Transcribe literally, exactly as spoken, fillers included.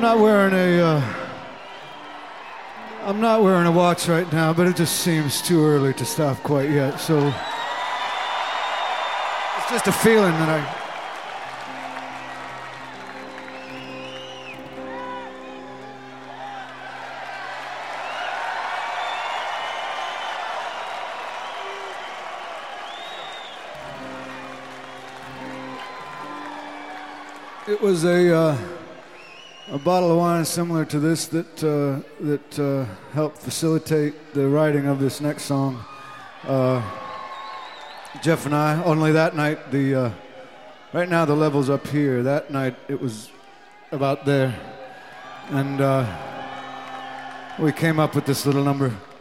not wearing a, uh, I'm not wearing a watch right now, but it just seems too early to stop quite yet, so it's just a feeling that I, it was a, uh, a bottle of wine similar to this that uh, that uh, helped facilitate the writing of this next song. Uh, Jeff and I, only that night, the uh, right now the level's up here. That night it was about there. And uh, we came up with this little number